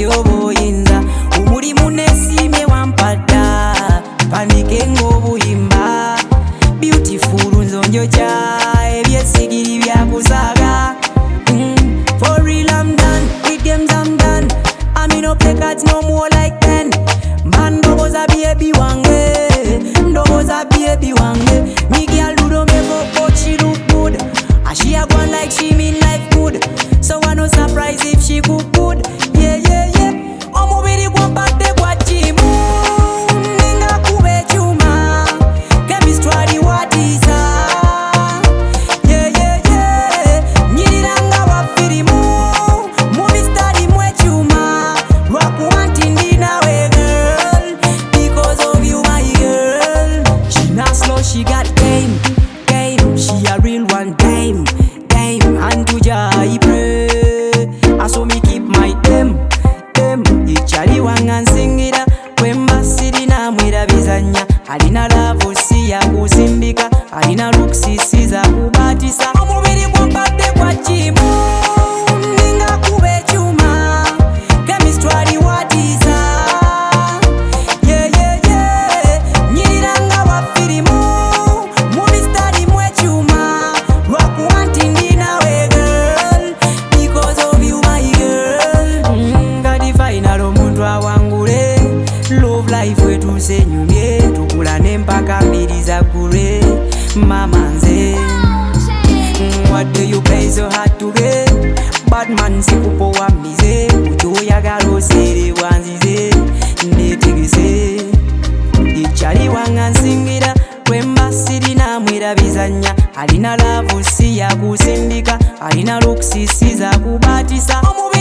yoboyinza umulimu nesime wampada panike ng'obuyimba beautiful nzonjo kya ebyesigiri byakusaga for real I'm done with games I'm done I mean no play cards no more like then man ndoboza baby wange ndoboza baby wange me girl do don't make up but she look good and she a gone like she mean life good so I no surprise if she cook good yeah yeah yeah omubiri gwampate gwa chimu ninga kube chuma chemistry watiza yeah yeah yeah nyiranga wa firimu movie study mwe chuma lwakuwanti ndinawe girl because of you my girl she not slow she got game she a real one game and to I pray I saw me keep my them ichali wangan singira kwemba sirina mwira bizanya alina love si ya kusimbika alina looks si za kubatisa omubiri gwampate kwa chimu ninga kube chuma chemistry watiza yeah yeah yeah nyiranga wa firimu movie study mwe chuma lwakuwanti ndinawe girl because of you my girl ngati final omuntu awangule love life wetu senyumye tukulane mpaka mbiri zagule mama nze what do you play so hard to get bad man sikupowa mize kutoyagala osere wanzize netegese ichali wanga nsingira kwemba sirina mwira bizanya alina love si ya kusimbika alina looks si za kubatisa